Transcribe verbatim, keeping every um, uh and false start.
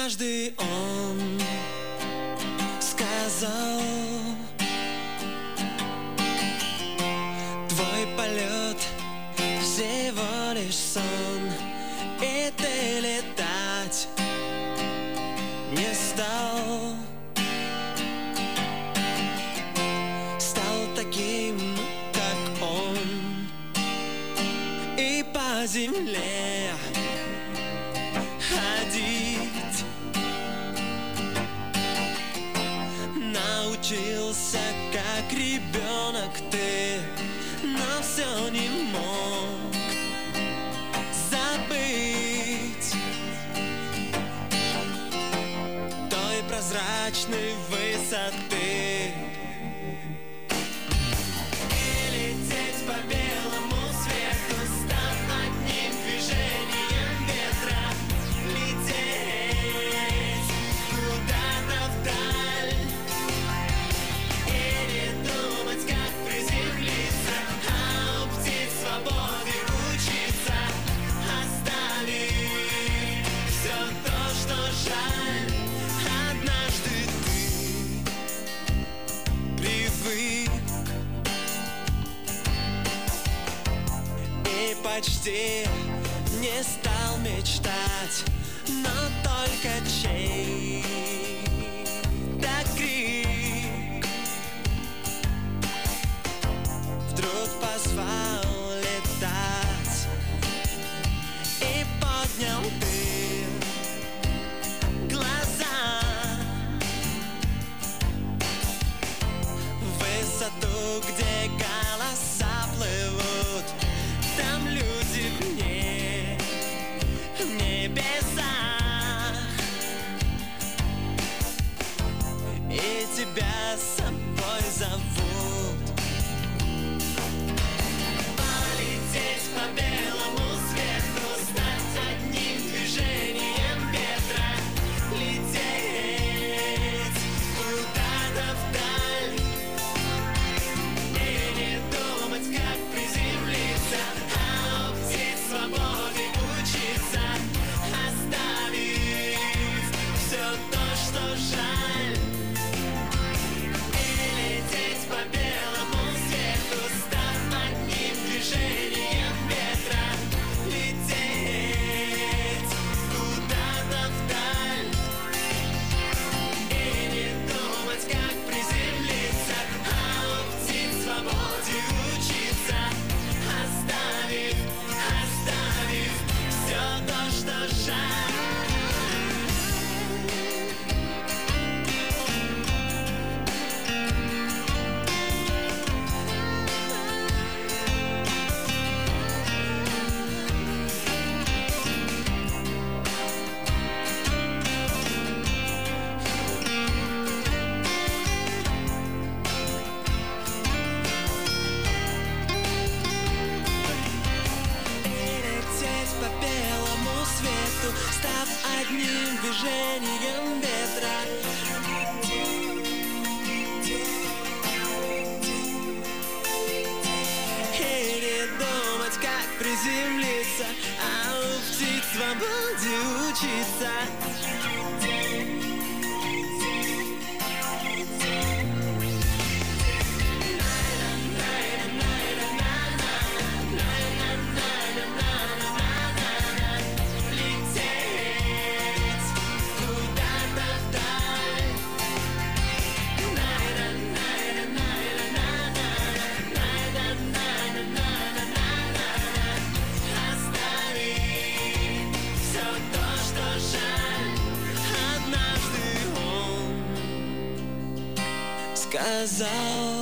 Однажды он сказал: твой полет всего лишь сон, и ты летать не стал. Стал таким, как он, и по земле ходить. Научился, как ребенок ты, но все не мог забыть той прозрачной высоты. И лететь по белому свету, став одним движением ветра. Лететь куда-то вдаль и не думать, как приземлиться, а у птиц свободы учиться, оставив все то, что жаль. Однажды ты привык и почти не стал мечтать, но только чей-то крик вдруг позвал летать, и поднял ты глаза в высоту, где голоса плывут. Там люди вне, в небесах, и тебя с собой зовут. Полететь по белому свету, стать одним движением ветра. Лететь куда-то вдаль и не думать, как приземлиться, а у птиц свободы учиться, оставив все то, что жаль. И лететь по белому свету, став одним движением ветра. Лететь куда-то вдаль и не думать, как приземлиться, а у птиц свободе учиться, оставив, оставив все то, что жаль. По белому свету, став одним движением ветра. И не думать, как приземлиться, а у птиц свободе учиться. Сказал.